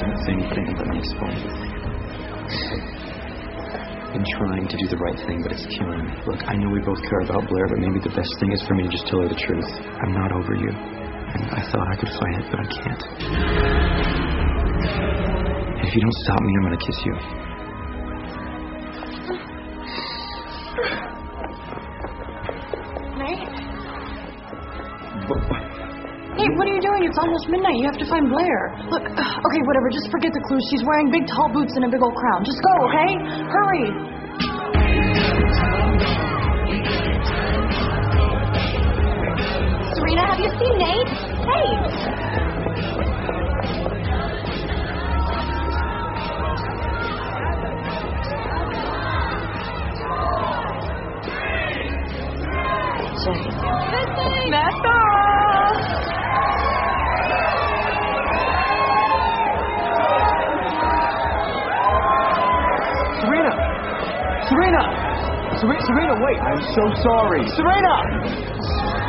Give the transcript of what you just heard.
Don't say anything and let me explain. I'm trying to do the right thing, but it's killing me. Look, I know we both care about Blair, but maybe the best thing is for me to just tell her the truth. I'm not over you. And I thought I could fight it, but I can't. And if you don't stop me, I'm gonna kiss you. Nate? Nate, what are you doing? It's almost midnight. You have to find Blair. Look, okay, whatever. Just forget the clues. She's wearing big tall boots and a big old crown. Just go, okay? Hurry. Serena, have you seen Nate? Hey! Nessa! Serena, wait. I'm so sorry. Serena!